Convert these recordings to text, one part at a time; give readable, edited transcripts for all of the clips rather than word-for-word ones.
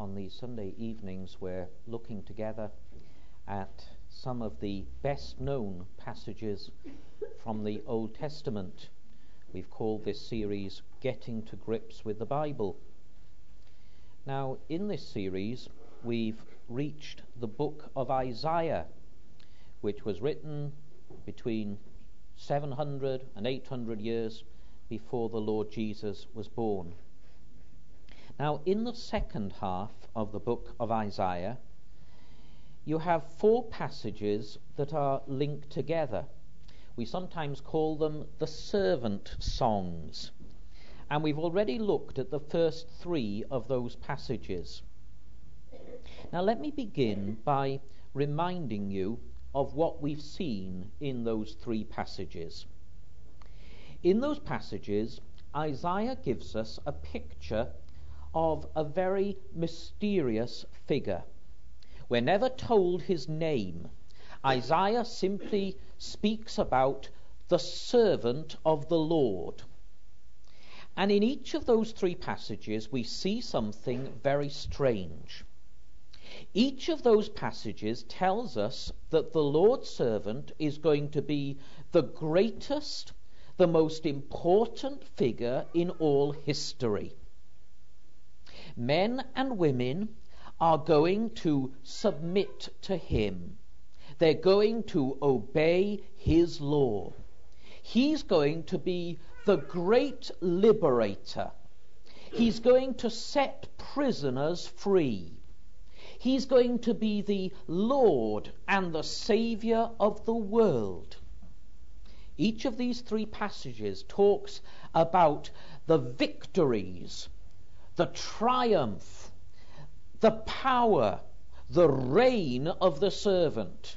on these Sunday evenings we're looking together at some of the best known passages from the Old Testament. We've called this series Getting to Grips with the Bible. Now, in this series we've reached the book of Isaiah, which was written between 700 and 800 years before the Lord Jesus was born. Now, in the second half of the book of Isaiah, you have four passages that are linked together. We sometimes call them the servant songs, and we've already looked at the first three of those passages. Now, let me begin by reminding you of what we've seen in those three passages. In those passages, Isaiah gives us a picture of a very mysterious figure. We're never told his name. Isaiah simply speaks about the servant of the Lord. And in each of those three passages we see something very strange. Each of those passages tells us that the Lord's servant is going to be the greatest, the most important figure in all history. Men and women are going to submit to him. They're going to obey his law. He's going to be the great liberator. He's going to set prisoners free. He's going to be the Lord and the Saviour of the world. Each of these three passages talks about the victories, the triumph, the power, the reign of the servant.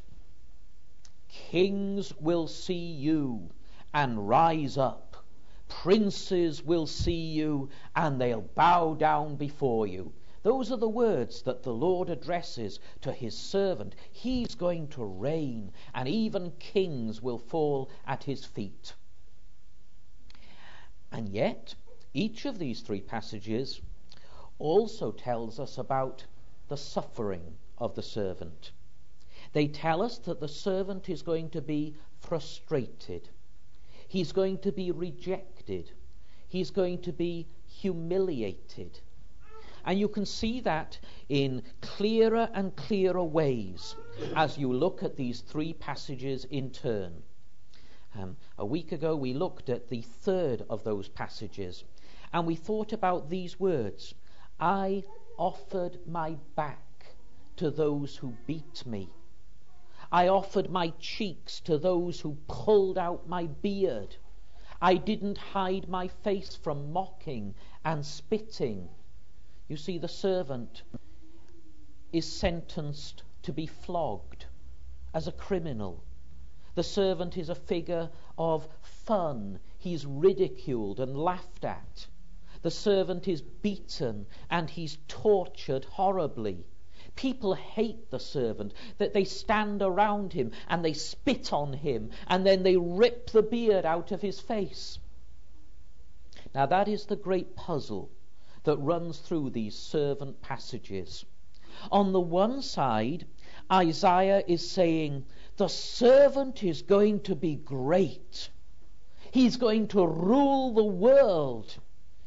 Kings will see you and rise up. Princes will see you and they'll bow down before you. Those are the words that the Lord addresses to his servant. He's going to reign, and even kings will fall at his feet. And yet, each of these three passages also tells us about the suffering of the servant. They tell us that the servant is going to be frustrated. He's going to be rejected. He's going to be humiliated. And you can see that in clearer and clearer ways as you look at these three passages in turn. A week ago we looked at the third of those passages, and we thought about these words: I offered my back to those who beat me. I offered my cheeks to those who pulled out my beard. I didn't hide my face from mocking and spitting. You see, the servant is sentenced to be flogged as a criminal. The servant is a figure of fun. He's ridiculed and laughed at. The servant is beaten and he's tortured horribly. People hate the servant, that they stand around him and they spit on him and then they rip the beard out of his face. Now that is the great puzzle that runs through these servant passages. On the one side, Isaiah is saying the servant is going to be great. He's going to rule the world.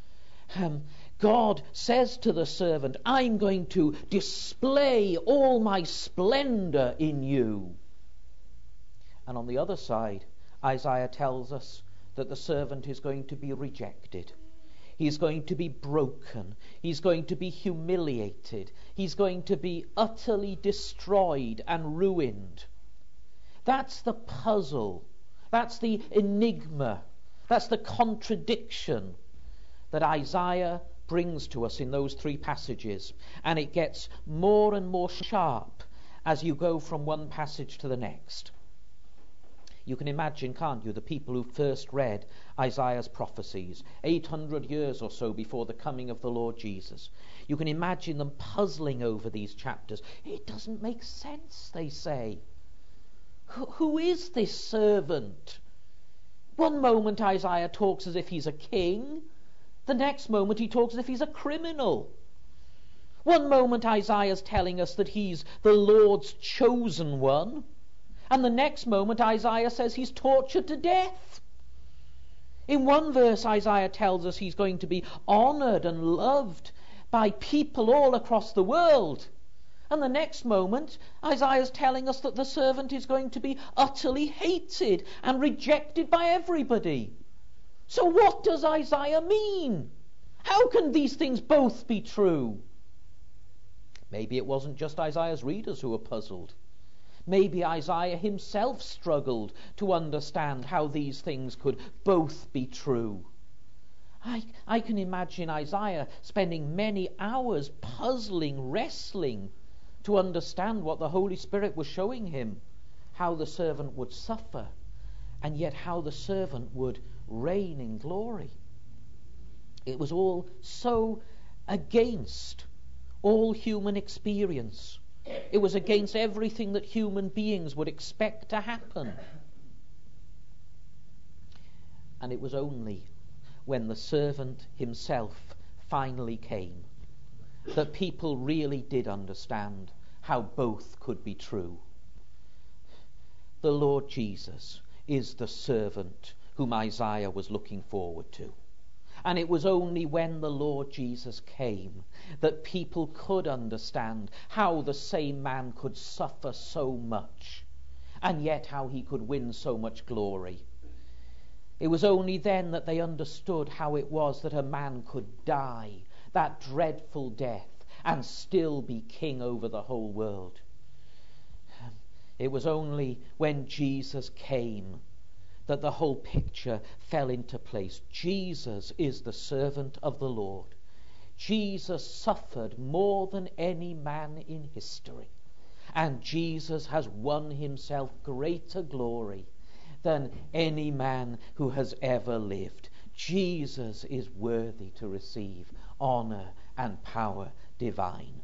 God says to the servant, I'm going to display all my splendor in you. And on the other side, Isaiah tells us that the servant is going to be rejected. He's going to be broken. He's going to be humiliated. He's going to be utterly destroyed and ruined. That's the puzzle. That's the enigma. That's the contradiction that Isaiah brings to us in those three passages. And it gets more and more sharp as you go from one passage to the next. You can imagine, can't you, the people who first read Isaiah's prophecies 800 years or so before the coming of the Lord Jesus. You can imagine them puzzling over these chapters. It doesn't make sense, they say. Who is this servant? One moment Isaiah talks as if he's a king. The next moment he talks as if he's a criminal. One moment Isaiah's telling us that he's the Lord's chosen one, and the next moment Isaiah says he's tortured to death. In one verse, Isaiah tells us he's going to be honored and loved by people all across the world. And the next moment, Isaiah's telling us that the servant is going to be utterly hated and rejected by everybody. So what does Isaiah mean? How can these things both be true? Maybe it wasn't just Isaiah's readers who were puzzled. Maybe Isaiah himself struggled to understand how these things could both be true. I can imagine Isaiah spending many hours puzzling, wrestling to understand what the Holy Spirit was showing him, how the servant would suffer, and yet how the servant would reign in glory. It was all so against all human experience. It was against everything that human beings would expect to happen. And it was only when the servant himself finally came that people really did understand how both could be true. The Lord Jesus is the servant whom Isaiah was looking forward to. And it was only when the Lord Jesus came that people could understand how the same man could suffer so much, and yet how he could win so much glory. It was only then that they understood how it was that a man could die that dreadful death and still be king over the whole world. It was only when Jesus came that the whole picture fell into place. Jesus is the servant of the Lord. Jesus suffered more than any man in history, and Jesus has won himself greater glory than any man who has ever lived. Jesus is worthy to receive honor and power divine.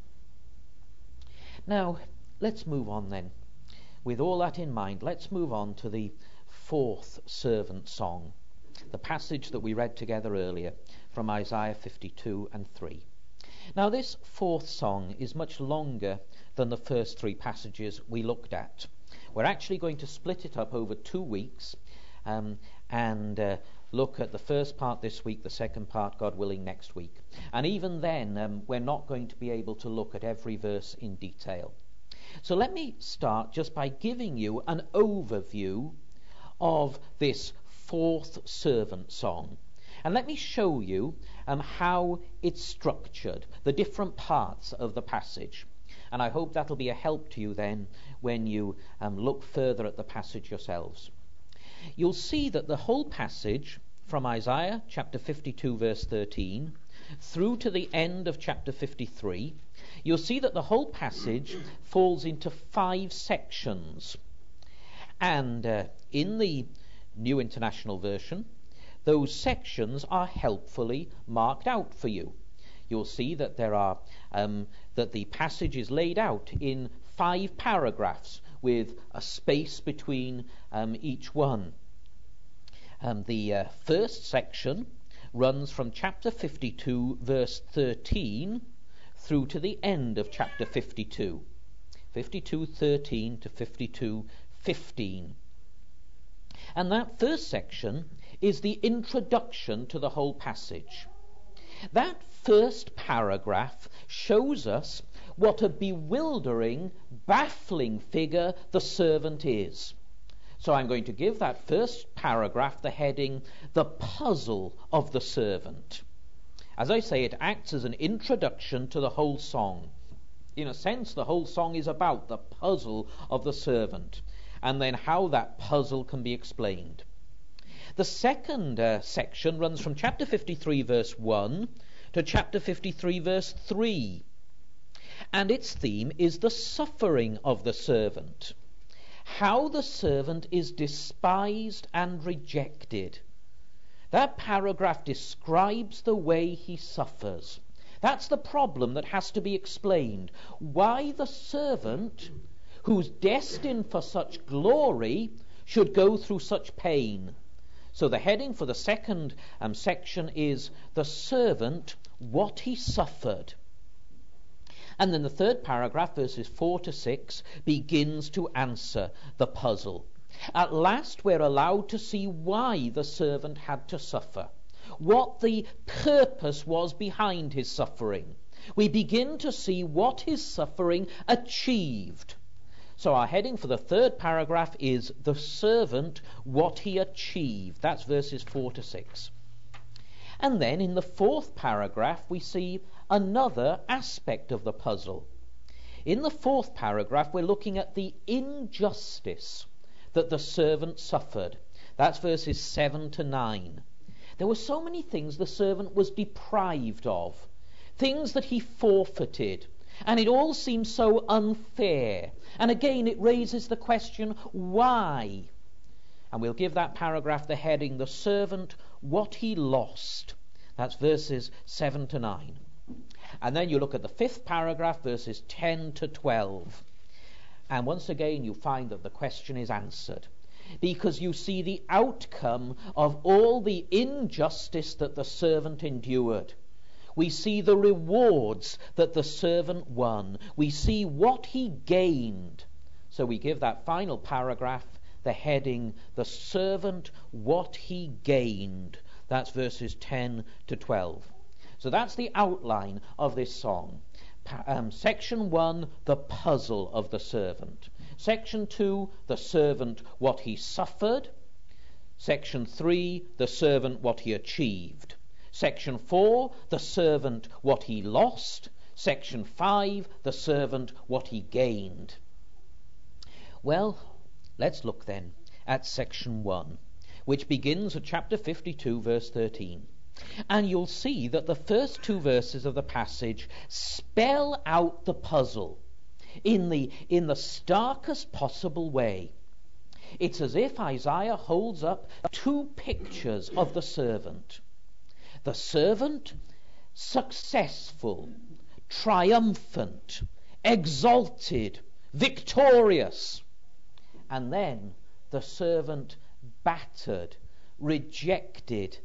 Now, let's move on then. With all that in mind, let's move on to the fourth servant song, the passage that we read together earlier from Isaiah 52 and 3. Now, this fourth song is much longer than the first three passages we looked at. We're actually going to split it up over 2 weeks and look at the first part this week, the second part, God willing, next week. And even then, we're not going to be able to look at every verse in detail. So let me start just by giving you an overview of this fourth servant song. And let me show you how it's structured, the different parts of the passage. And I hope that'll be a help to you then when you look further at the passage yourselves. You'll see that the whole passage from Isaiah chapter 52 verse 13 through to the end of chapter 53, you'll see that the whole passage falls into 5 sections. And in the New International Version, those sections are helpfully marked out for you. You'll see that there are that the passage is laid out in 5 paragraphs with a space between each one. The first section runs from chapter 52 verse 13 through to the end of chapter 52, 52:13 to 52:15. And that first section is the introduction to the whole passage. That first paragraph shows us what a bewildering, baffling figure the servant is. So I'm going to give that first paragraph the heading, The Puzzle of the Servant. As I say, it acts as an introduction to the whole song. In a sense, the whole song is about the puzzle of the servant, and then how that puzzle can be explained. The second section runs from chapter 53 verse 1 to chapter 53 verse 3. And its theme is the suffering of the servant. How the servant is despised and rejected. That paragraph describes the way he suffers. That's the problem that has to be explained. Why the servant, who's destined for such glory, should go through such pain. So the heading for the second section is The Servant, What He Suffered. And then the third paragraph, verses 4 to 6, begins to answer the puzzle. At last we're allowed to see why the servant had to suffer, what the purpose was behind his suffering. We begin to see what his suffering achieved. So our heading for the third paragraph is the servant, what he achieved. That's verses 4 to 6. And then in the fourth paragraph we see another aspect of the puzzle. In the fourth paragraph we're looking at the injustice that the servant suffered. That's verses 7 to 9. There were so many things the servant was deprived of, things that he forfeited, and it all seems so unfair. And again it raises the question, why? And we'll give that paragraph the heading, the servant, what he lost. That's verses 7 to 9. And then you look at the fifth paragraph, verses 10 to 12. And once again you find that the question is answered, because you see the outcome of all the injustice that the servant endured. We see the rewards that the servant won. We see what he gained. So we give that final paragraph the heading, the servant, what he gained. That's verses 10 to 12. So that's the outline of this song. Section 1, the puzzle of the servant. Section 2, the servant, what he suffered. Section 3, the servant, what he achieved. Section 4, the servant, what he lost. Section 5, the servant, what he gained. Well, let's look then at section 1, which begins at chapter 52, verse 13. And you'll see that the first two verses of the passage spell out the puzzle in the starkest possible way. It's as if Isaiah holds up two pictures of the servant. The servant, successful, triumphant, exalted, victorious. And then the servant, battered, rejected,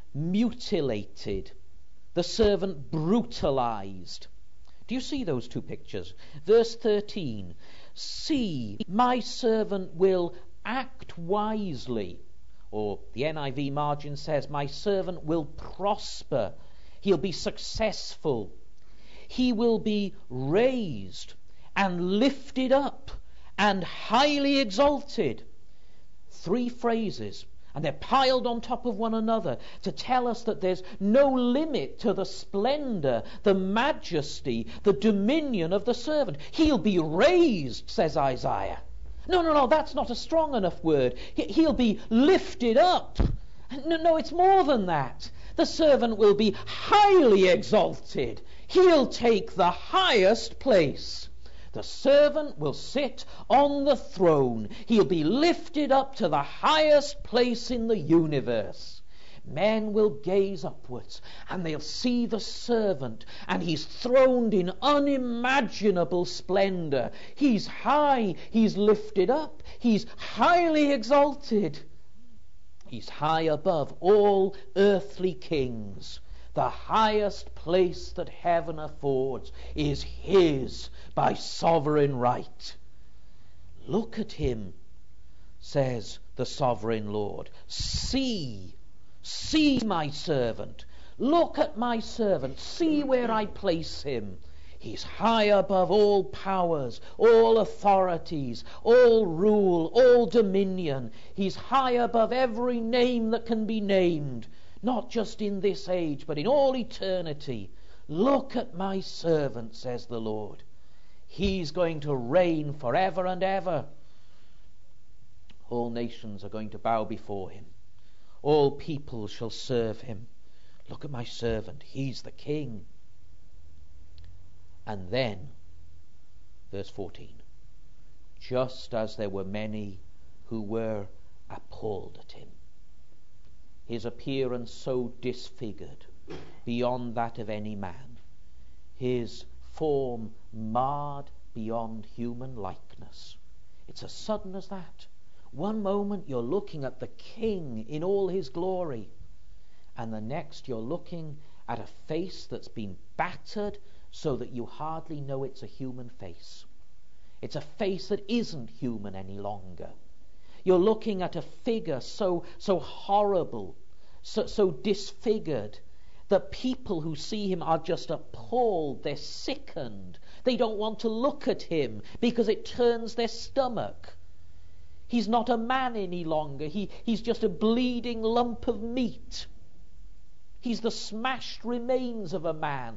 mutilated, the servant brutalized. Do you see those two pictures? Verse 13, see, my servant will act wisely. Or the NIV margin says, my servant will prosper. He'll be successful. He will be raised and lifted up and highly exalted. Three phrases, and they're piled on top of one another to tell us that there's no limit to the splendor, the majesty, the dominion of the servant. He'll be raised, says Isaiah. No, that's not a strong enough word. He'll be lifted up. No, it's more than that. The servant will be highly exalted. He'll take the highest place. The servant will sit on the throne. He'll be lifted up to the highest place in the universe. Men will gaze upwards and they'll see the servant, and he's throned in unimaginable splendor. He's high, he's lifted up, he's highly exalted. He's high above all earthly kings. The highest place that heaven affords is his by sovereign right. Look at him, says the sovereign Lord. See my servant. Look at my servant. See where I place him. He's high above all powers, all authorities, all rule, all dominion. He's high above every name that can be named, not just in this age, but in all eternity. Look at my servant, says the Lord. He's going to reign forever and ever. All nations are going to bow before him. All people shall serve him. Look at my servant. He's the king. And then, verse 14, just as there were many who were appalled at him, his appearance so disfigured beyond that of any man, his form marred beyond human likeness. It's as sudden as that. One moment you're looking at the king in all his glory, and the next you're looking at a face that's been battered so that you hardly know it's a human face. It's a face that isn't human any longer. You're looking at a figure so horrible, so disfigured, that people who see him are just appalled. They're sickened. They don't want to look at him because it turns their stomach. He's not a man any longer. He's just a bleeding lump of meat. He's the smashed remains of a man.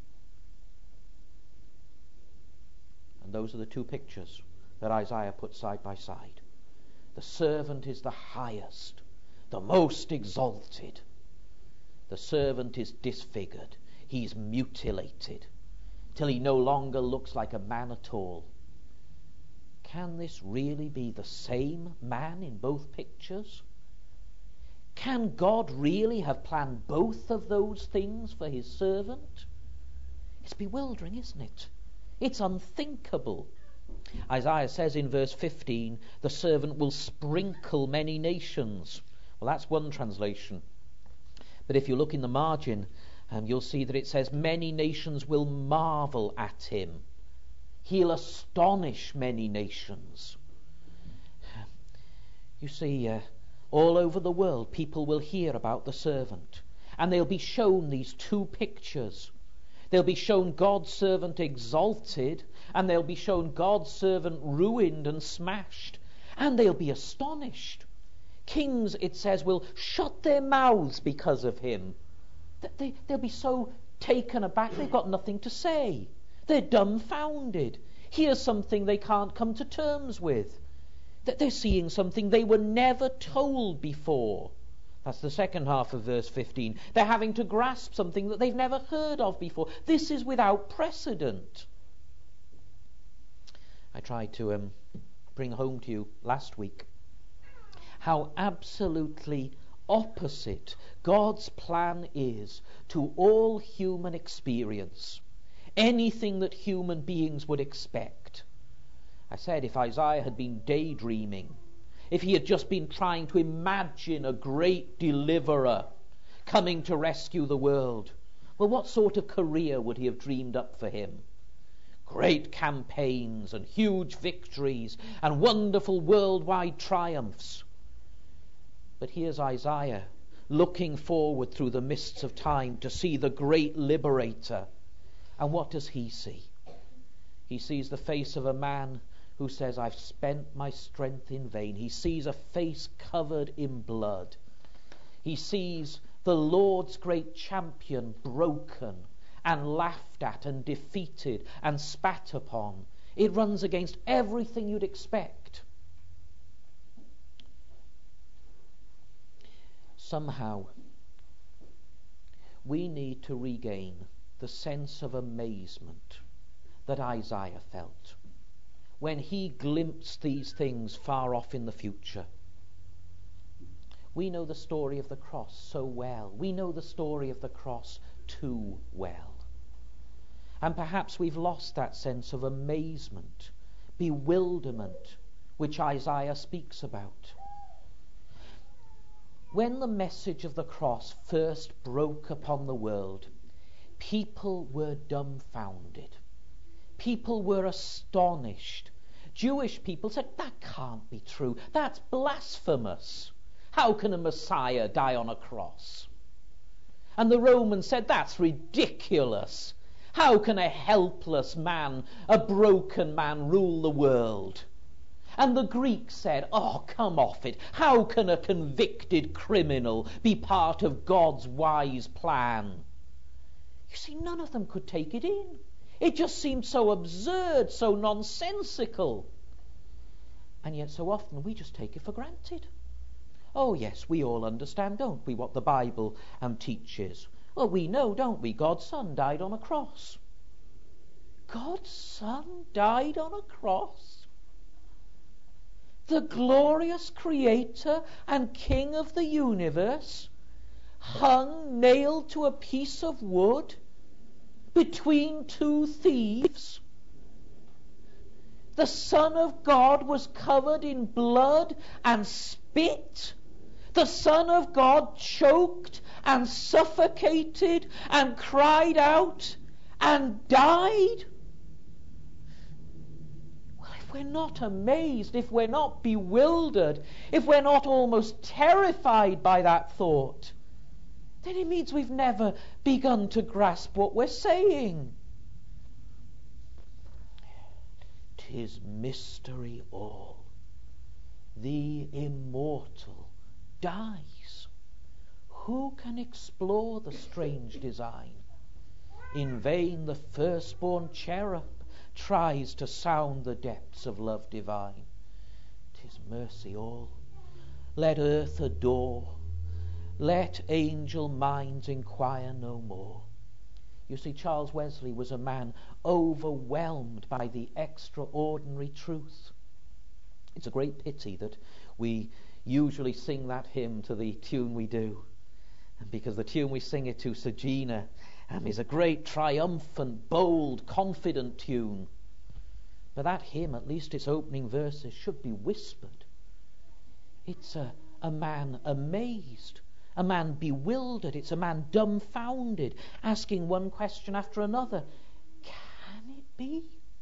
And those are the two pictures that Isaiah put side by side. The servant is the highest, the most exalted. The servant is disfigured. He's mutilated till he no longer looks like a man at all. Can this really be the same man in both pictures? Can God really have planned both of those things for his servant? It's bewildering, isn't it? It's unthinkable. Isaiah says in verse 15, the servant will sprinkle many nations. Well, that's one translation. But if you look in the margin, you'll see that it says, many nations will marvel at him. He'll astonish many nations. You see, all over the world, people will hear about the servant. And they'll be shown these two pictures. They'll be shown God's servant exalted, and they'll be shown God's servant ruined and smashed. And they'll be astonished. Kings, it says, will shut their mouths because of him. They'll be so taken aback, they've got nothing to say. They're dumbfounded. Here's something they can't come to terms with. That they're seeing something they were never told before. That's the second half of verse 15. They're having to grasp something that they've never heard of before. This is without precedent. I tried to bring home to you last week how absolutely opposite God's plan is to all human experience. Anything that human beings would expect. I said if Isaiah had been daydreaming, if he had just been trying to imagine a great deliverer coming to rescue the world, well, what sort of career would he have dreamed up for him? Great campaigns and huge victories and wonderful worldwide triumphs. But here's Isaiah looking forward through the mists of time to see the great liberator. And what does he see? He sees the face of a man who says, I've spent my strength in vain. He sees a face covered in blood. He sees the Lord's great champion broken and laughed at and defeated and spat upon. It runs against everything you'd expect. Somehow, we need to regain the sense of amazement that Isaiah felt when he glimpsed these things far off in the future. We know the story of the cross so well. We know the story of the cross too well. And perhaps we've lost that sense of amazement, bewilderment, which Isaiah speaks about. When the message of the cross first broke upon the world, people were dumbfounded. People were astonished. Jewish people said, that can't be true. That's blasphemous. How can a Messiah die on a cross? And the Romans said, that's ridiculous. How can a helpless man, a broken man, rule the world? And the Greeks said, oh, come off it. How can a convicted criminal be part of God's wise plan? You see, none of them could take it in. It just seemed so absurd, so nonsensical. And yet so often we just take it for granted. Oh yes, we all understand, don't we, what the Bible teaches. Well, we know, don't we, God's Son died on a cross. God's Son died on a cross? The glorious Creator and King of the universe hung nailed to a piece of wood between two thieves. The Son of God was covered in blood and spit. The Son of God choked and suffocated and cried out, and died? Well, if we're not amazed, if we're not bewildered, if we're not almost terrified by that thought, then it means we've never begun to grasp what we're saying. 'Tis mystery all. The immortal dies. Who can explore the strange design? In vain the firstborn cherub tries to sound the depths of love divine. 'Tis mercy all. Let earth adore. Let angel minds inquire no more. You see, Charles Wesley was a man overwhelmed by the extraordinary truth. It's a great pity that we usually sing that hymn to the tune we do, because the tune we sing it to, Sagina, is a great, triumphant, bold, confident tune. But that hymn, at least its opening verses, should be whispered. It's a man amazed, a man bewildered, it's a man dumbfounded, asking one question after another. Can it be?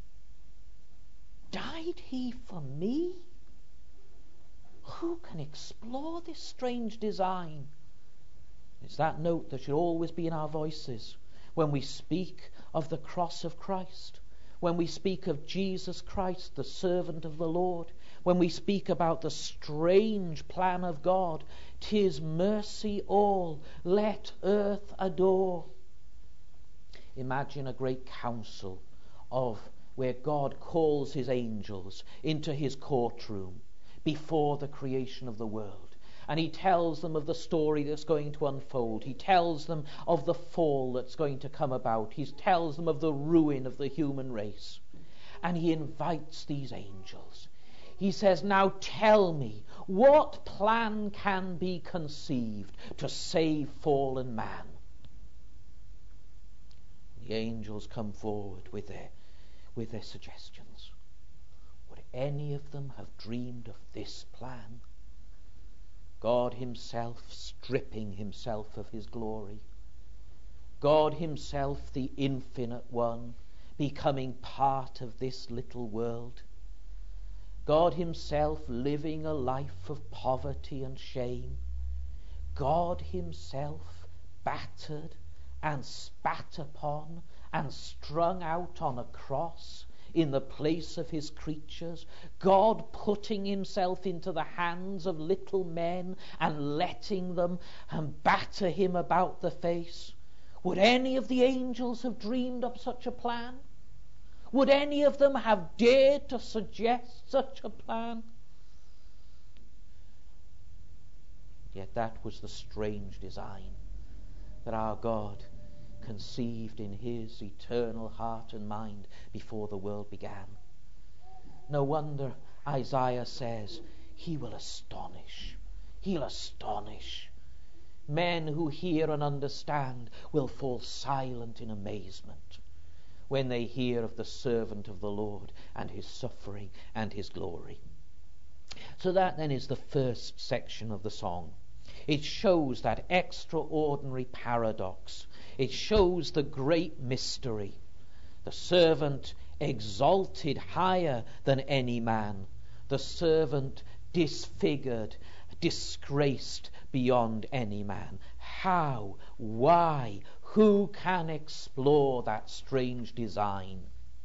Died he for me? Who can explore this strange design? It's that note that should always be in our voices when we speak of the cross of Christ, when we speak of Jesus Christ, the servant of the Lord, when we speak about the strange plan of God. 'Tis mercy all, let earth adore. Imagine a great council of where God calls his angels into his courtroom before the creation of the world. And he tells them of the story that's going to unfold. He tells them of the fall that's going to come about. He tells them of the ruin of the human race. And he invites these angels. He says, now tell me, what plan can be conceived to save fallen man? The angels come forward with their suggestions. Would any of them have dreamed of this plan? God himself stripping himself of his glory. God himself, the infinite one, becoming part of this little world. God himself living a life of poverty and shame. God himself battered and spat upon and strung out on a cross in the place of his creatures. God putting himself into the hands of little men and letting them batter him about the face. Would any of the angels have dreamed up such a plan? Would any of them have dared to suggest such a plan? Yet that was the strange design that our God conceived in his eternal heart and mind before the world began. No wonder Isaiah says, he will astonish. He'll astonish. Men who hear and understand will fall silent in amazement when they hear of the servant of the Lord and his suffering and his glory. So that then is the first section of the song. It shows that extraordinary paradox. It shows the great mystery. The servant exalted higher than any man. The servant disfigured, disgraced beyond any man. How? Why? Who can explore that strange design?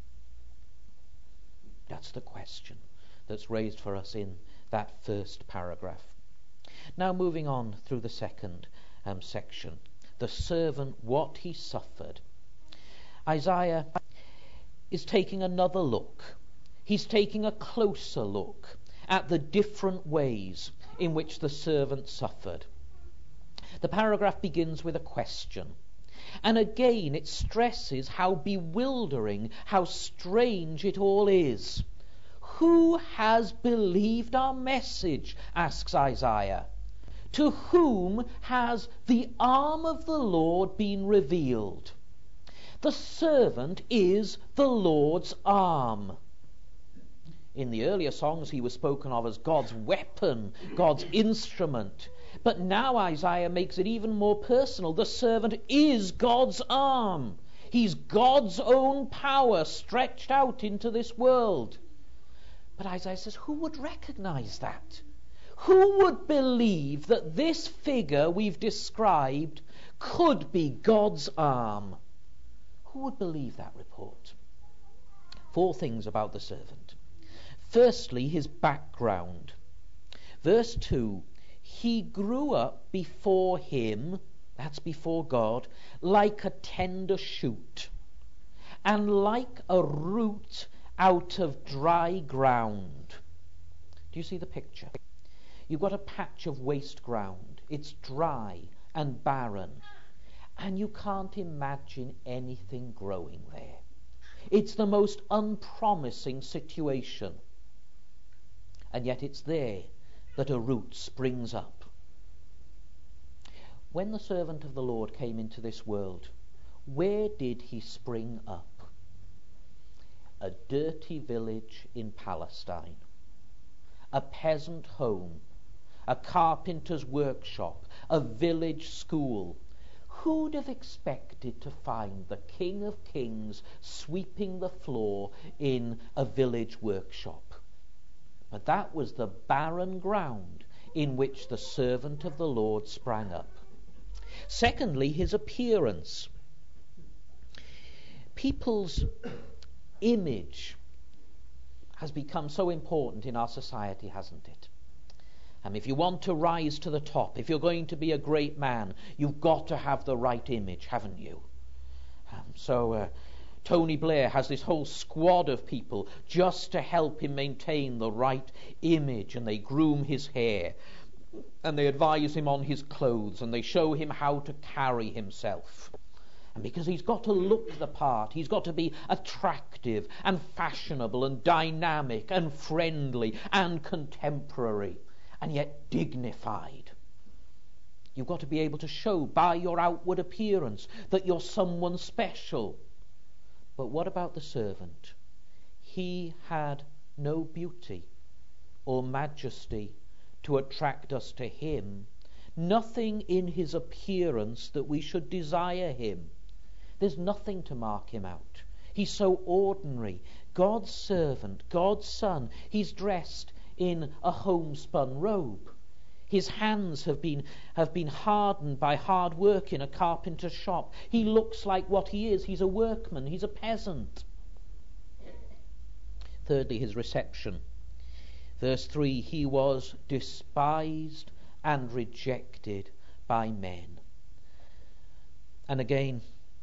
That's the question that's raised for us in that first paragraph. Now moving on through the second section. The servant, what he suffered. Isaiah is taking another look. He's taking a closer look at the different ways in which the servant suffered. The paragraph begins with a question. And again it stresses how bewildering, how strange it all is. Who has believed our message? Asks Isaiah. To whom has the arm of the Lord been revealed? The servant is the Lord's arm. In the earlier songs he was spoken of as God's weapon, God's instrument. But now Isaiah makes it even more personal. The servant is God's arm. He's God's own power stretched out into this world. But Isaiah says, who would recognize that? Who would believe that this figure we've described could be God's arm? Who would believe that report? 4 things about the servant. Firstly, his background. Verse 2, he grew up before him, that's before God, like a tender shoot, and like a root out of dry ground. Do you see the picture? You've got a patch of waste ground. It's dry and barren, and you can't imagine anything growing there. It's the most unpromising situation, and yet it's there that a root springs up. When the servant of the Lord came into this world, where did he spring up? A dirty village in Palestine, a peasant home, a carpenter's workshop, a village school. Who'd have expected to find the King of Kings sweeping the floor in a village workshop? But that was the barren ground in which the servant of the Lord sprang up. Secondly, his appearance. People's image has become so important in our society, hasn't it? If you want to rise to the top, if you're going to be a great man, you've got to have the right image, haven't you? So Tony Blair has this whole squad of people just to help him maintain the right image, and they groom his hair, and they advise him on his clothes, and they show him how to carry himself. And because he's got to look the part, he's got to be attractive and fashionable and dynamic and friendly and contemporary, and yet dignified. You've got to be able to show by your outward appearance that you're someone special. But what about the servant? He had no beauty or majesty to attract us to him. Nothing in his appearance that we should desire him. There's nothing to mark him out. He's so ordinary. God's servant, God's son. He's dressed in a homespun robe. His hands have been hardened by hard work in a carpenter's shop. He looks like what he is. He's a workman. He's a peasant. Thirdly, his reception. Verse 3, he was despised and rejected by men. And again,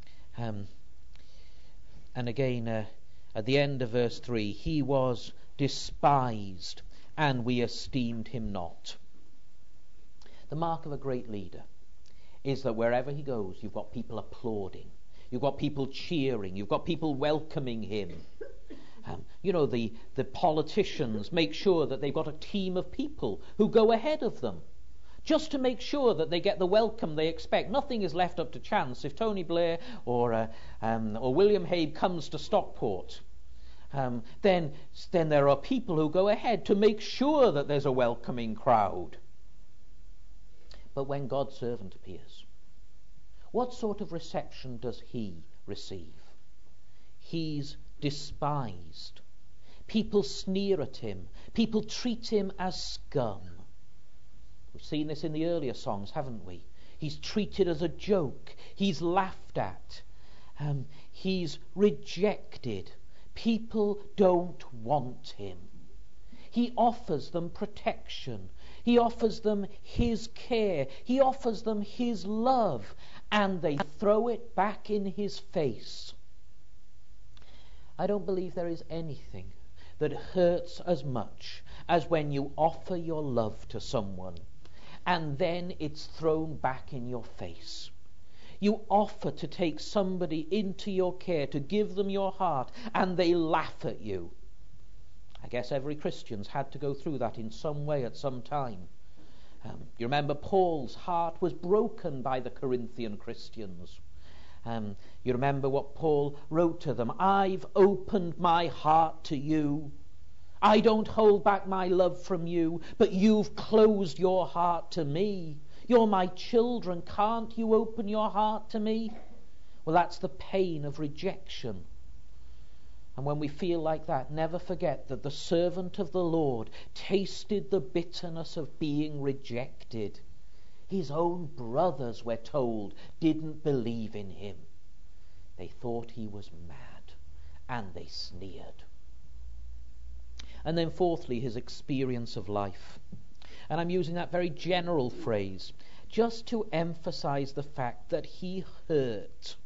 at the end of verse 3, he was despised and we esteemed him not. The mark of a great leader is that wherever he goes, you've got people applauding, you've got people cheering, you've got people welcoming him. The politicians make sure that they've got a team of people who go ahead of them, just to make sure that they get the welcome they expect. Nothing is left up to chance. If Tony Blair or William Hague comes to Stockport, then there are people who go ahead to make sure that there's a welcoming crowd. But when God's servant appears, what sort of reception does he receive? He's despised. People sneer at him. People treat him as scum. We've seen this in the earlier songs, haven't we? He's treated as a joke. He's laughed at. He's rejected. People don't want him. He offers them protection. He offers them his care. He offers them his love. And they throw it back in his face. I don't believe there is anything that hurts as much as when you offer your love to someone and then it's thrown back in your face. You offer to take somebody into your care, to give them your heart, and they laugh at you. I guess every Christian's had to go through that in some way at some time. You remember Paul's heart was broken by the Corinthian Christians. You remember what Paul wrote to them. I've opened my heart to you. I don't hold back my love from you, but you've closed your heart to me. You're my children. Can't you open your heart to me? Well, that's the pain of rejection. And when we feel like that, never forget that the servant of the Lord tasted the bitterness of being rejected. His own brothers, we're told, didn't believe in him. They thought he was mad, and they sneered. And then fourthly, his experience of life. And I'm using that very general phrase just to emphasize the fact that he hurt.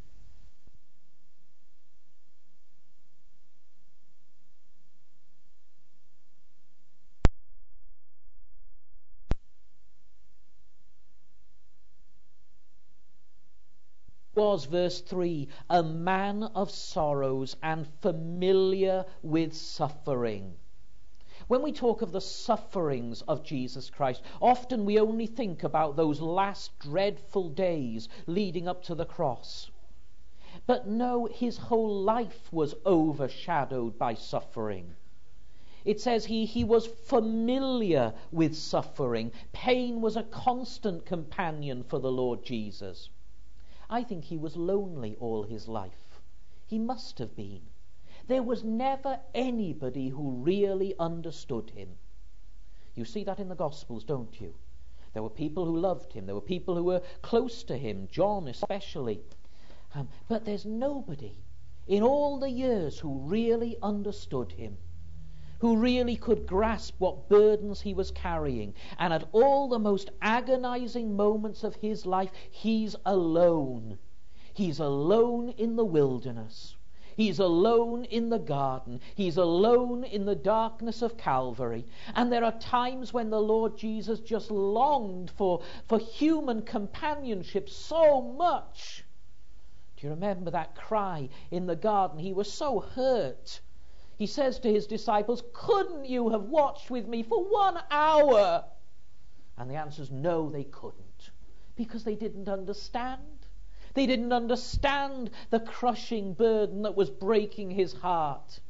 Was, verse 3, a man of sorrows and familiar with suffering. When we talk of the sufferings of Jesus Christ, often we only think about those last dreadful days leading up to the cross. But no, his whole life was overshadowed by suffering. It says he was familiar with suffering. Pain was a constant companion for the Lord Jesus. I think he was lonely all his life. He must have been. There was never anybody who really understood him. You see that in the Gospels, don't you? There were people who loved him. There were people who were close to him, John especially. But there's nobody in all the years who really understood him, who really could grasp what burdens he was carrying. And at all the most agonizing moments of his life, he's alone. He's alone in the wilderness. He's alone in the garden. He's alone in the darkness of Calvary. And there are times when the Lord Jesus just longed for human companionship so much. Do you remember that cry in the garden? He was so hurt. He says to his disciples, couldn't you have watched with me for 1 hour? And the answer is no, they couldn't. Because they didn't understand. They didn't understand the crushing burden that was breaking his heart.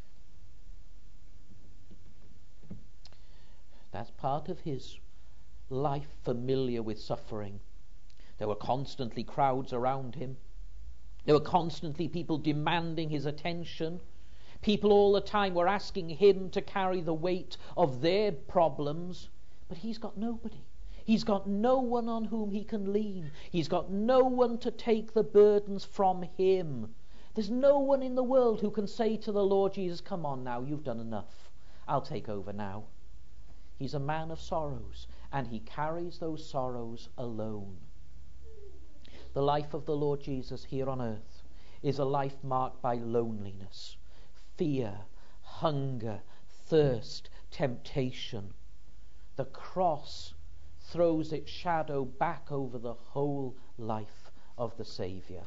That's part of his life, familiar with suffering. There were constantly crowds around him. There were constantly people demanding his attention. People all the time were asking him to carry the weight of their problems. But he's got nobody. He's got no one on whom he can lean. He's got no one to take the burdens from him. There's no one in the world who can say to the Lord Jesus, come on now, you've done enough. I'll take over now. He's a man of sorrows, and he carries those sorrows alone. The life of the Lord Jesus here on earth is a life marked by loneliness, fear, hunger, thirst, temptation. The cross throws its shadow back over the whole life of the Saviour.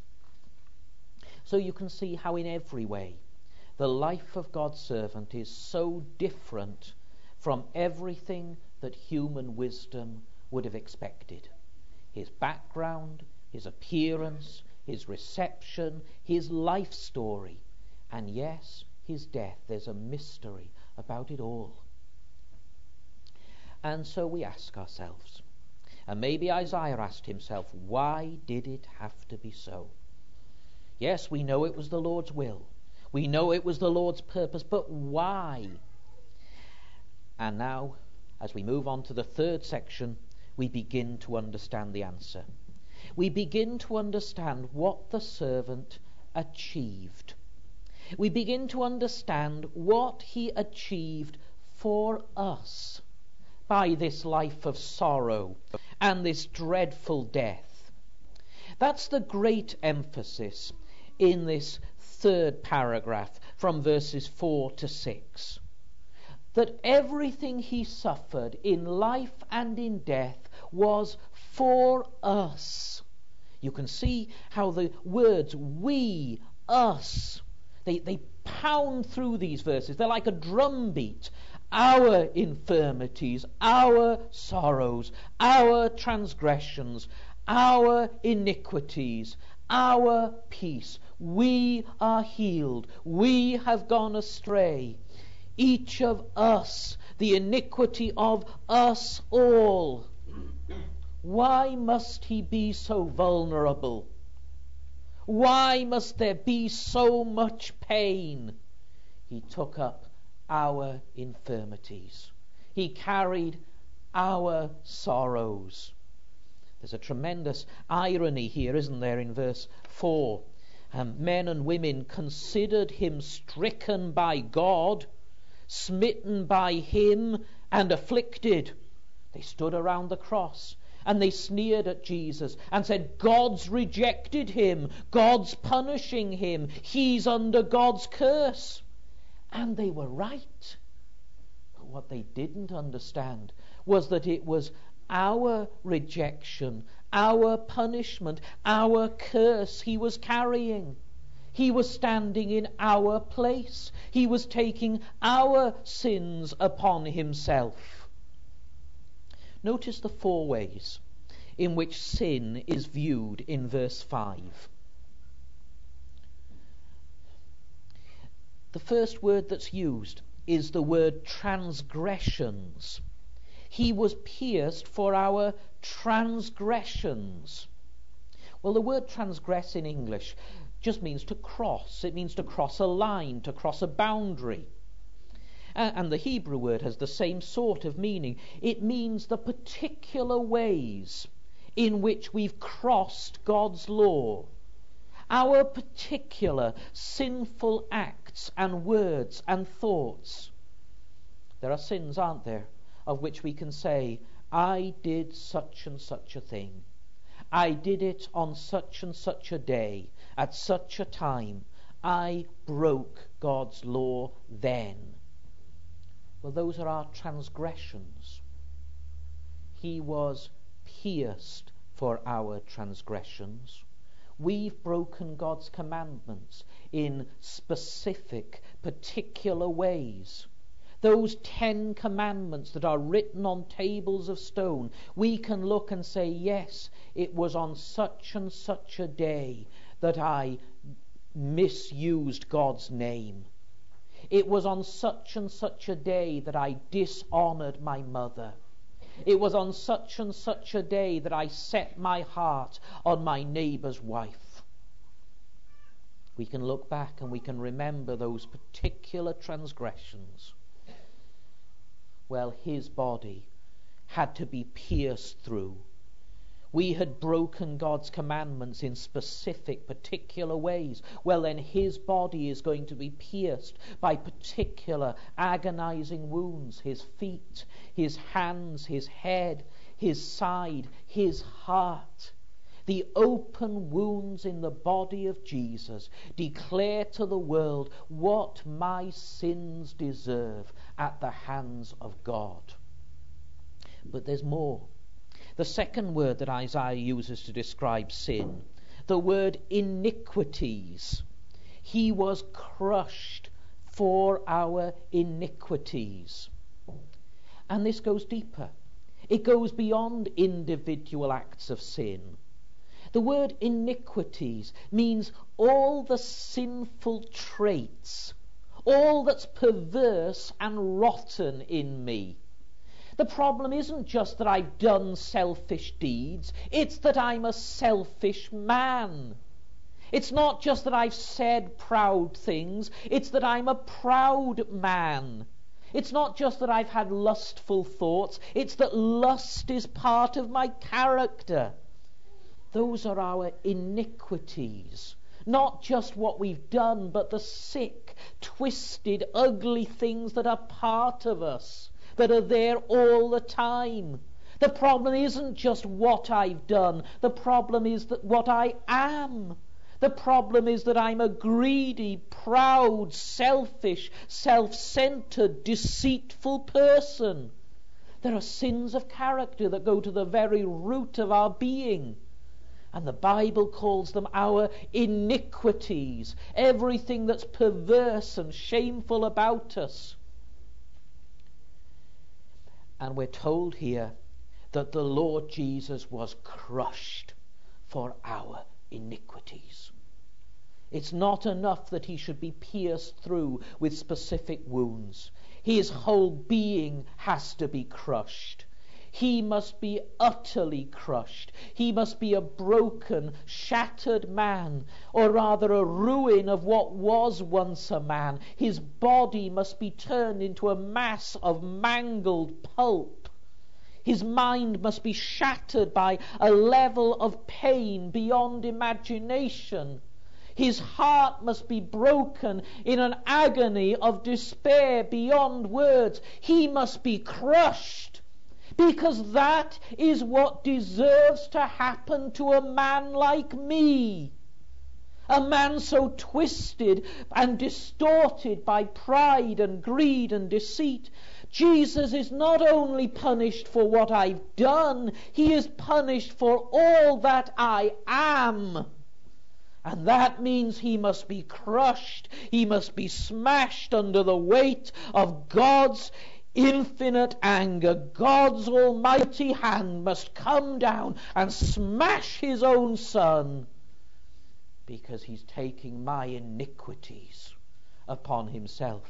So you can see how in every way the life of God's servant is so different from everything that human wisdom would have expected. His background, his appearance, his reception, his life story, and yes, his death. There's a mystery about it all. And so we ask ourselves, and maybe Isaiah asked himself, why did it have to be so? Yes, we know it was the Lord's will. We know it was the Lord's purpose, but why? And now, as we move on to the third section, we begin to understand the answer. We begin to understand what the servant achieved. We begin to understand what he achieved for us by this life of sorrow and this dreadful death. That's the great emphasis in this third paragraph from verses 4 to 6. That everything he suffered in life and in death was for us. You can see how the words we, us, they pound through these verses. They're like a drum beat. Our infirmities, our sorrows, our transgressions, our iniquities, our peace. We are healed. We have gone astray. Each of us, the iniquity of us all. Why must he be so vulnerable? Why must there be so much pain? He took up our infirmities. He carried our sorrows. There's a tremendous irony here, isn't there, in verse 4. Men and women considered him stricken by God, smitten by him, and afflicted. They stood around the cross and they sneered at Jesus and said, God's rejected him. God's punishing him. He's under God's curse. And they were right. But what they didn't understand was that it was our rejection, our punishment, our curse he was carrying. He was standing in our place. He was taking our sins upon himself. Notice the 4 ways in which sin is viewed in verse 5. The first word that's used is the word transgressions. He was pierced for our transgressions. Well, the word transgress in English just means to cross. It means to cross a line, to cross a boundary. And the Hebrew word has the same sort of meaning. It means the particular ways in which we've crossed God's law. Our particular sinful acts and words and thoughts. There are sins, aren't there, of which we can say, I did such and such a thing. I did it on such and such a day, at such a time. I broke God's law then. Well, those are our transgressions. He was pierced for our transgressions. We've broken God's commandments in specific, particular ways. Those 10 commandments that are written on tables of stone, we can look and say, yes, it was on such and such a day that I misused God's name. It was on such and such a day that I dishonored my mother. It was on such and such a day that I set my heart on my neighbour's wife. We can look back and we can remember those particular transgressions. Well, his body had to be pierced through. We had broken God's commandments in specific, particular ways. Well, then his body is going to be pierced by particular agonizing wounds. His feet, his hands, his head, his side, his heart. The open wounds in the body of Jesus declare to the world what my sins deserve at the hands of God. But there's more. The second word that Isaiah uses to describe sin, the word iniquities. He was crushed for our iniquities. And this goes deeper. It goes beyond individual acts of sin. The word iniquities means all the sinful traits, all that's perverse and rotten in me. The problem isn't just that I've done selfish deeds, it's that I'm a selfish man. It's not just that I've said proud things, it's that I'm a proud man. It's not just that I've had lustful thoughts, it's that lust is part of my character. Those are our iniquities. Not just what we've done, but the sick, twisted, ugly things that are part of us, that are there all the time. The problem isn't just what I've done. The problem is that what I am. The problem is that I'm a greedy, proud, selfish, self-centered, deceitful person. There are sins of character that go to the very root of our being. And the Bible calls them our iniquities, everything that's perverse and shameful about us. And we're told here that the Lord Jesus was crushed for our iniquities. It's not enough that he should be pierced through with specific wounds. His whole being has to be crushed. He must be utterly crushed. He must be a broken, shattered man, or rather a ruin of what was once a man. His body must be turned into a mass of mangled pulp. His mind must be shattered by a level of pain beyond imagination. His heart must be broken in an agony of despair beyond words. He must be crushed, because that is what deserves to happen to a man like me. A man so twisted and distorted by pride and greed and deceit. Jesus is not only punished for what I've done, he is punished for all that I am. And that means he must be crushed, he must be smashed under the weight of God's infinite anger. God's almighty hand must come down and smash his own Son, because he's taking my iniquities upon himself.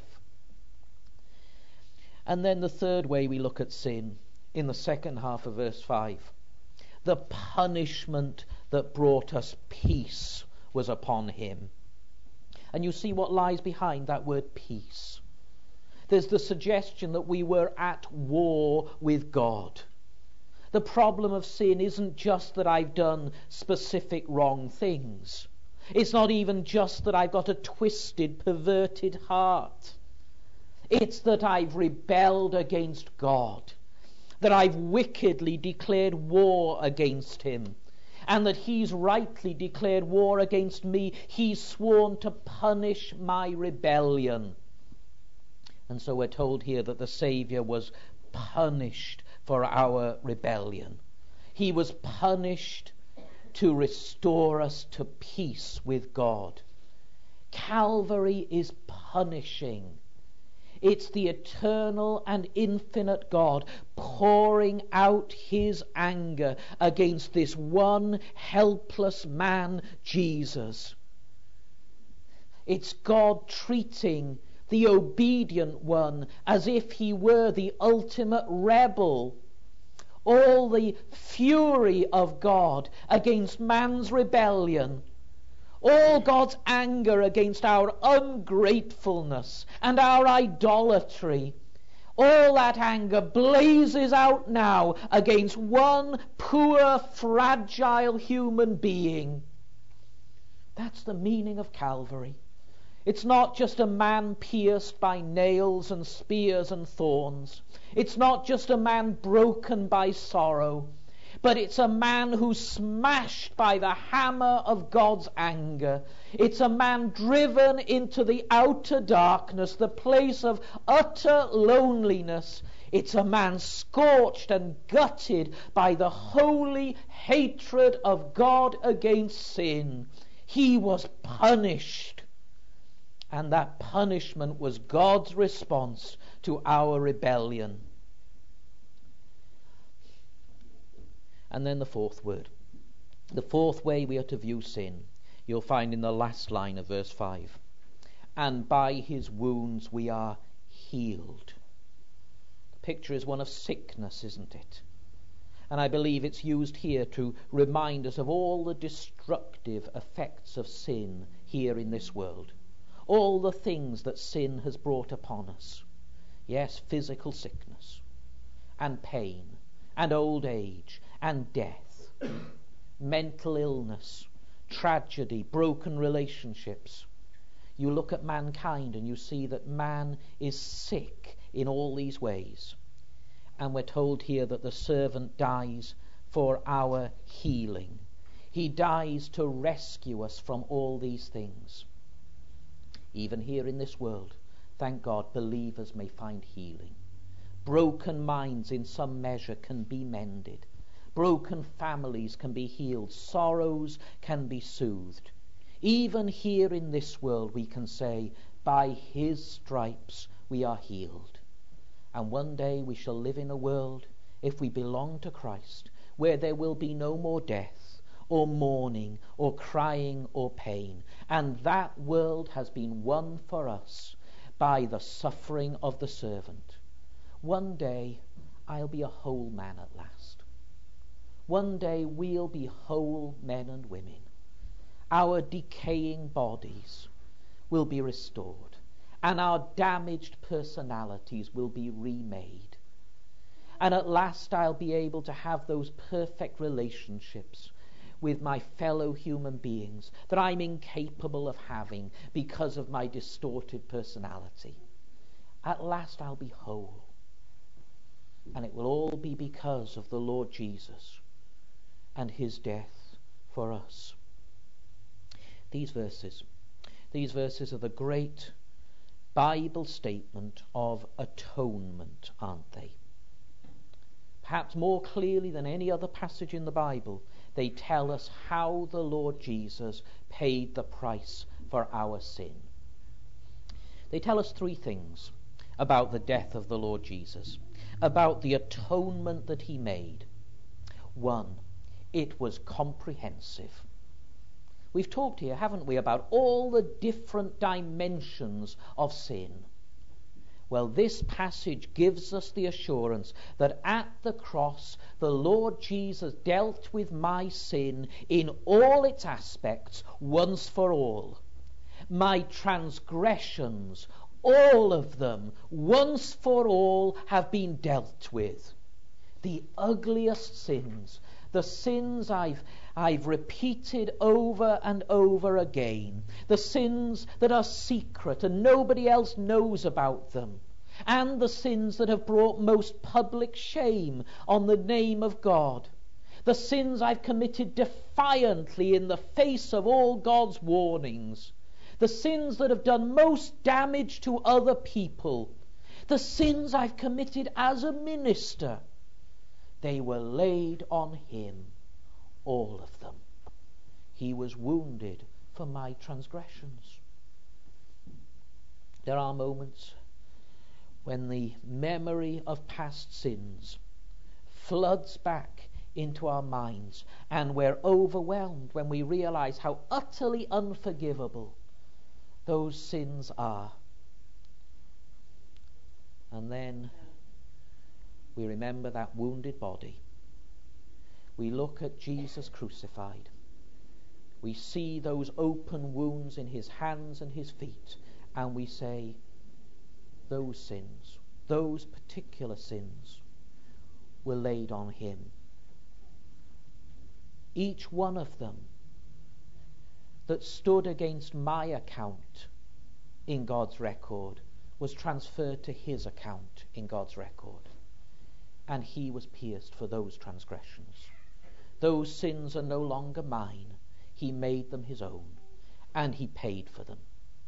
And then the third way we look at sin, in the second half of verse 5. The punishment that brought us peace was upon him. And you see what lies behind that word peace. There's the suggestion that we were at war with God. The problem of sin isn't just that I've done specific wrong things. It's not even just that I've got a twisted, perverted heart. It's that I've rebelled against God, that I've wickedly declared war against him, and that he's rightly declared war against me. He's sworn to punish my rebellion. And so we're told here that the Saviour was punished for our rebellion. He was punished to restore us to peace with God. Calvary is punishing. It's the eternal and infinite God pouring out his anger against this one helpless man, Jesus. It's God treating the obedient one as if he were the ultimate rebel. All the fury of God against man's rebellion, all God's anger against our ungratefulness and our idolatry, all that anger blazes out now against one poor, fragile human being. That's the meaning of Calvary. It's not just a man pierced by nails and spears and thorns. It's not just a man broken by sorrow. But it's a man who's smashed by the hammer of God's anger. It's a man driven into the outer darkness, the place of utter loneliness. It's a man scorched and gutted by the holy hatred of God against sin. He was punished. And that punishment was God's response to our rebellion. And then the fourth word. The fourth way we are to view sin, you'll find in the last line of verse 5. And by his wounds we are healed. The picture is one of sickness, isn't it? And I believe it's used here to remind us of all the destructive effects of sin here in this world. All the things that sin has brought upon us. Yes, physical sickness and pain and old age and death, mental illness, tragedy, broken relationships. You look at mankind and you see that man is sick in all these ways. And we're told here that the servant dies for our healing. He dies to rescue us from all these things. Even here in this world, thank God, believers may find healing. Broken minds in some measure can be mended. Broken families can be healed. Sorrows can be soothed. Even here in this world we can say, by his stripes we are healed. And one day we shall live in a world, if we belong to Christ, where there will be no more death or mourning or crying or pain. And that world has been won for us by the suffering of the servant. One day I'll be a whole man at last. One day we'll be whole men and women. Our decaying bodies will be restored, and our damaged personalities will be remade. And at last I'll be able to have those perfect relationships with my fellow human beings that I'm incapable of having because of my distorted personality. At last I'll be whole. And it will all be because of the Lord Jesus and his death for us. These verses are the great Bible statement of atonement, aren't they? Perhaps more clearly than any other passage in the Bible, they tell us how the Lord Jesus paid the price for our sin. They tell us three things about the death of the Lord Jesus, about the atonement that he made. One, it was comprehensive. We've talked here, haven't we, about all the different dimensions of sin. Well, this passage gives us the assurance that at the cross, the Lord Jesus dealt with my sin in all its aspects once for all. My transgressions, all of them, once for all, have been dealt with. The ugliest sins, the sins I've repeated over and over again, the sins that are secret and nobody else knows about them, and the sins that have brought most public shame on the name of God, the sins I've committed defiantly in the face of all God's warnings, the sins that have done most damage to other people, the sins I've committed as a minister, they were laid on him, all of them. He was wounded for my transgressions. There are moments when the memory of past sins floods back into our minds, and we're overwhelmed when we realize how utterly unforgivable those sins are. And then we remember that wounded body. We look at Jesus crucified. We see those open wounds in his hands and his feet, and we say, those sins, those particular sins, were laid on him. Each one of them that stood against my account in God's record was transferred to his account in God's record. And he was pierced for those transgressions. Those sins are no longer mine. He made them his own, and he paid for them.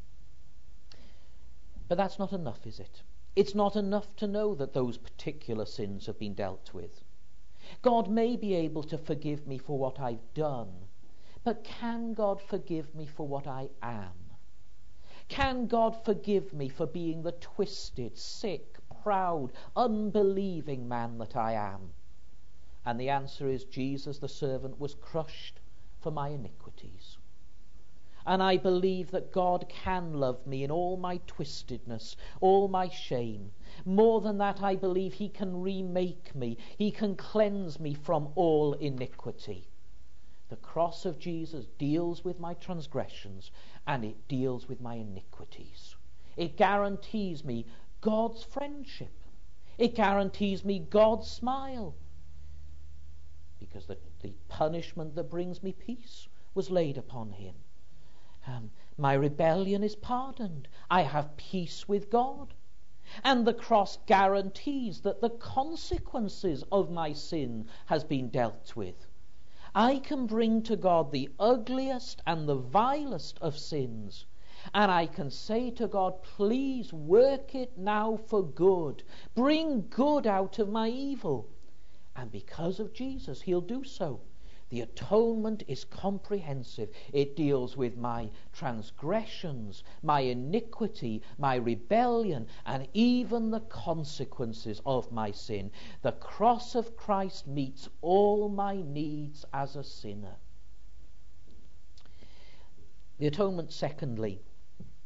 But that's not enough, is it? It's not enough to know that those particular sins have been dealt with. God may be able to forgive me for what I've done, but can God forgive me for what I am? Can God forgive me for being the twisted, sick, proud, unbelieving man that I am? And the answer is, Jesus the servant was crushed for my iniquities. And I believe that God can love me in all my twistedness, all my shame. More than that, I believe he can remake me. He can cleanse me from all iniquity. The cross of Jesus deals with my transgressions, and it deals with my iniquities. It guarantees me God's friendship. It guarantees me God's smile. Because the punishment that brings me peace was laid upon him. My rebellion is pardoned. I have peace with God. And the cross guarantees that the consequences of my sin has been dealt with. I can bring to God the ugliest and the vilest of sins, and I can say to God, please work it now for good. Bring good out of my evil. And because of Jesus, he'll do so. The atonement is comprehensive. It deals with my transgressions, my iniquity, my rebellion, and even the consequences of my sin. The cross of Christ meets all my needs as a sinner. The atonement, secondly, as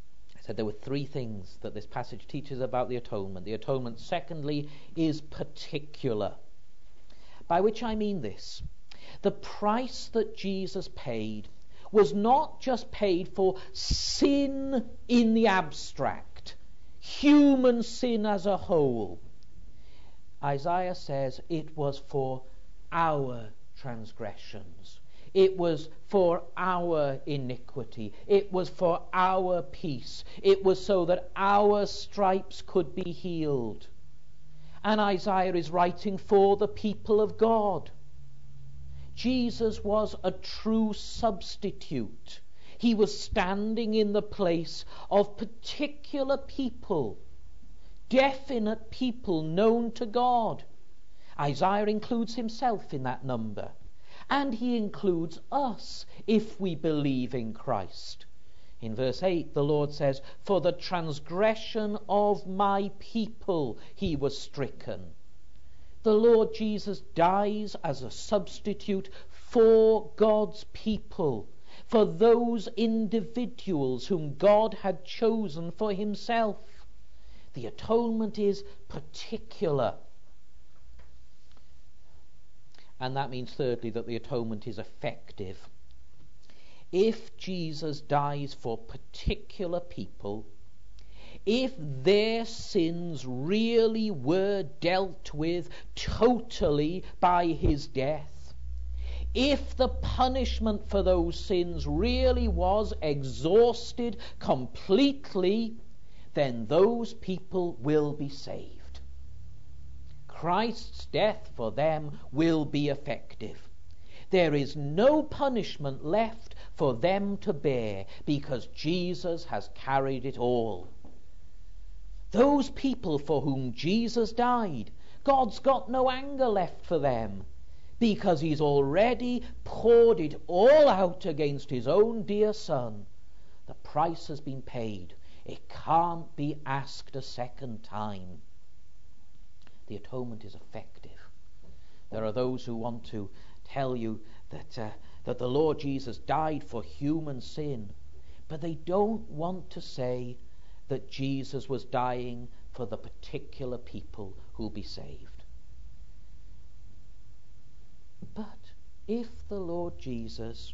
said there were three things that this passage teaches about the atonement. The atonement, secondly, is particular. By which I mean this: the price that Jesus paid was not just paid for sin in the abstract, human sin as a whole. Isaiah says it was for our transgressions. It was for our iniquity. It was for our peace. It was so that our stripes could be healed. And Isaiah is writing for the people of God. Jesus was a true substitute. He was standing in the place of particular people, definite people known to God. Isaiah includes himself in that number. And he includes us if we believe in Christ. In verse 8, the Lord says, "For the transgression of my people he was stricken." The Lord Jesus dies as a substitute for God's people, for those individuals whom God had chosen for himself. The atonement is particular. And that means, thirdly, that the atonement is effective. If Jesus dies for particular people, if their sins really were dealt with totally by his death, if the punishment for those sins really was exhausted completely, then those people will be saved. Christ's death for them will be effective. There is no punishment left for them to bear because Jesus has carried it all. Those people for whom Jesus died, God's got no anger left for them because he's already poured it all out against his own dear Son. The price has been paid. It can't be asked a second time. The atonement is effective. There are those who want to tell you that the Lord Jesus died for human sin, but they don't want to say that Jesus was dying for the particular people who'll be saved. But if the Lord Jesus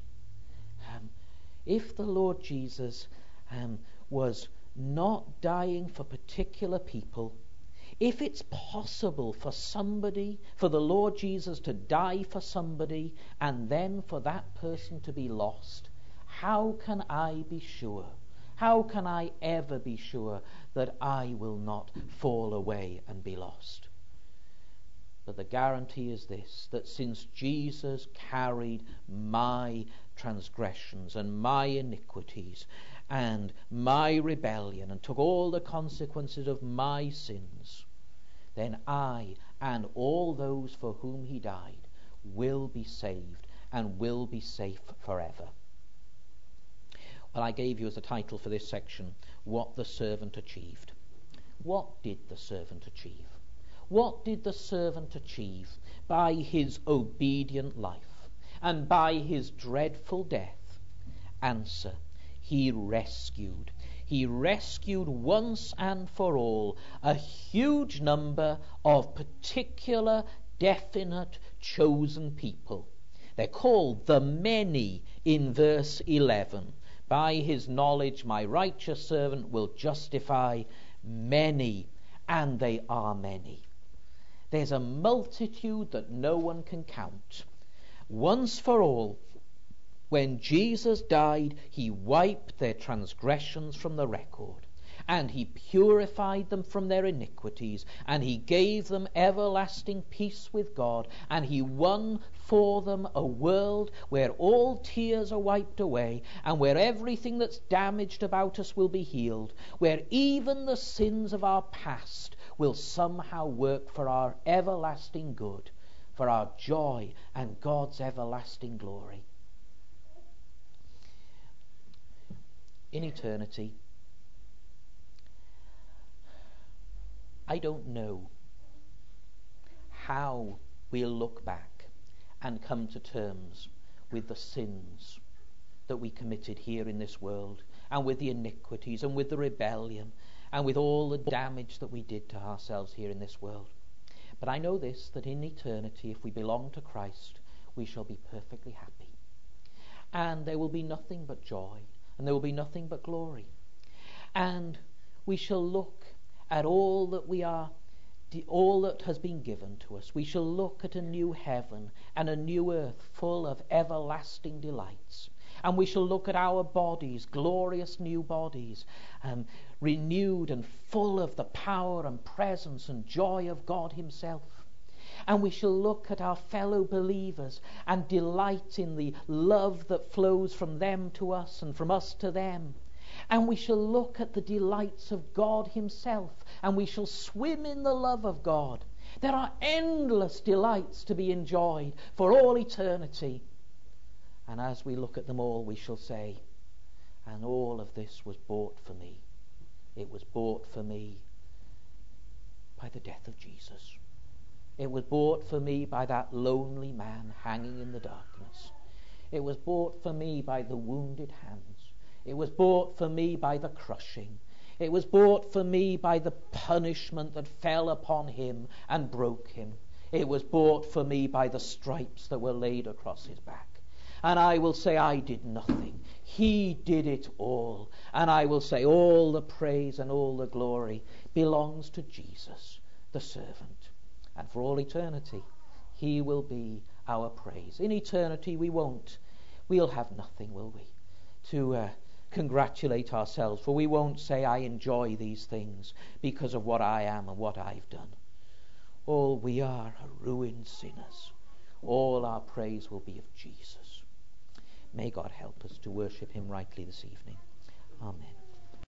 was not dying for particular people, if it's possible for the Lord Jesus to die for somebody and then for that person to be lost, how can I be sure? How can I ever be sure that I will not fall away and be lost? But the guarantee is this, that since Jesus carried my transgressions and my iniquities and my rebellion and took all the consequences of my sins, then I and all those for whom he died will be saved and will be safe forever. Well, I gave you as a title for this section, What the Servant Achieved. What did the servant achieve? What did the servant achieve by his obedient life and by his dreadful death? Answer: he rescued. He rescued once and for all a huge number of particular, definite, chosen people. They're called the many in verse 11. By his knowledge my righteous servant will justify many, and they are many. There's a multitude that no one can count. Once for all, when Jesus died, he wiped their transgressions from the record, and he purified them from their iniquities, and he gave them everlasting peace with God, and he won for them a world where all tears are wiped away, and where everything that's damaged about us will be healed, where even the sins of our past will somehow work for our everlasting good, for our joy and God's everlasting glory. In eternity, I don't know how we'll look back and come to terms with the sins that we committed here in this world and with the iniquities and with the rebellion and with all the damage that we did to ourselves here in this world. But I know this, that in eternity, if we belong to Christ, we shall be perfectly happy. And there will be nothing but joy, and there will be nothing but glory. And we shall look at all that we are, all that has been given to us. We shall look at a new heaven and a new earth full of everlasting delights. And we shall look at our bodies, glorious new bodies, renewed and full of the power and presence and joy of God himself. And we shall look at our fellow believers and delight in the love that flows from them to us and from us to them. And we shall look at the delights of God himself, and we shall swim in the love of God. There are endless delights to be enjoyed for all eternity. And as we look at them all, we shall say, and all of this was bought for me. It was bought for me by the death of Jesus. It was bought for me by that lonely man hanging in the darkness. It was bought for me by the wounded hands. It was bought for me by the crushing. It was bought for me by the punishment that fell upon him and broke him. It was bought for me by the stripes that were laid across his back. And I will say, I did nothing. He did it all. And I will say, all the praise and all the glory belongs to Jesus, the servant. And for all eternity, he will be our praise. In eternity, we'll have nothing, will we, to congratulate ourselves, for we won't say, I enjoy these things because of what I am and what I've done. All we are ruined sinners. All our praise will be of Jesus. May God help us to worship him rightly this evening. Amen.